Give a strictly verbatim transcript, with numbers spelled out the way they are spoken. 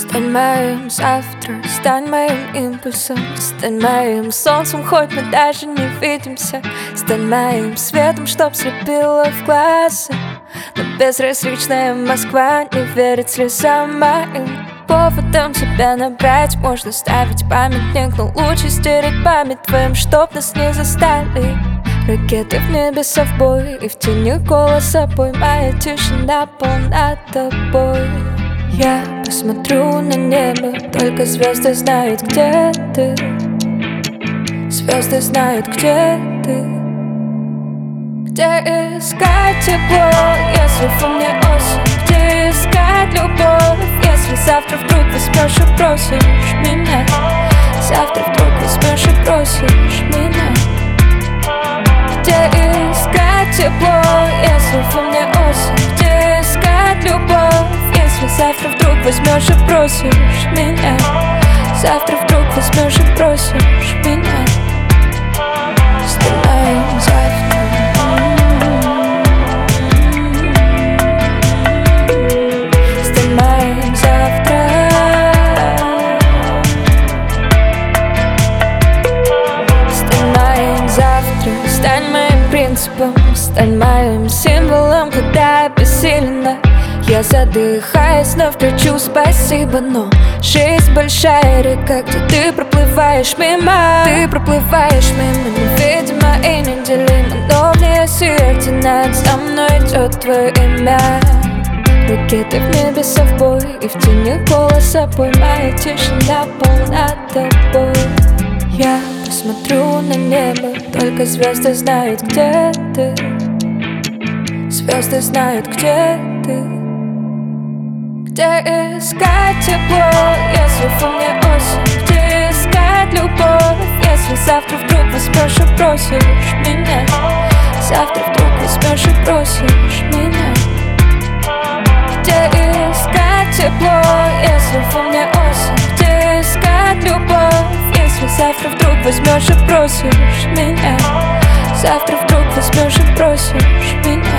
Стань моим завтра, стань моим импульсом, стань моим солнцем, хоть мы даже не видимся. Стань моим светом, чтоб слепило в глаза. Но безразличная Москва не верит слезам моим. Поводом тебя набрать можно ставить памятник, но лучше стереть память твоим, чтоб нас не застали. Ракеты в небе совбой, и в тени голоса бой. Моя тишина полна тобой. Я посмотрю на небо, только звезды знают, где ты. Звезды знают, где ты. Где искать тепло, если во мне осень? Где искать любовь, если завтра вдруг возьмешь и бросишь меня? Завтра вдруг возьмешь и бросишь меня. Где искать тепло, если во мне осень? Где искать любовь, если завтра вдруг возьмешь и бросишь меня? Завтра вдруг возьмешь и бросишь меня. Стань моим завтра. Стань моим завтра. Стань моим завтра. Стань моим принципом, стань моим символом, когда обессилена. Я задыхаюсь, но включу спасибо. Но жизнь большая река, где ты проплываешь мимо. Ты проплываешь мимо, невидимо и неделимо. Но в нее сердце над за мной идет твое имя. Ракеты в небе совбой, и в тени голоса бой. Моя тишина полна тобой. Я посмотрю на небо, только звезды знают, где ты. Звезды знают, где ты. Где искать тепло, если во мне осень? Где искать любовь, если завтра вдруг возьмешь и бросишь меня? Завтра вдруг возьмешь и бросишь меня. Где искать тепло, если во мне осень? Где искать любовь, если завтра вдруг возьмешь и бросишь меня? Завтра вдруг возьмешь и бросишь меня.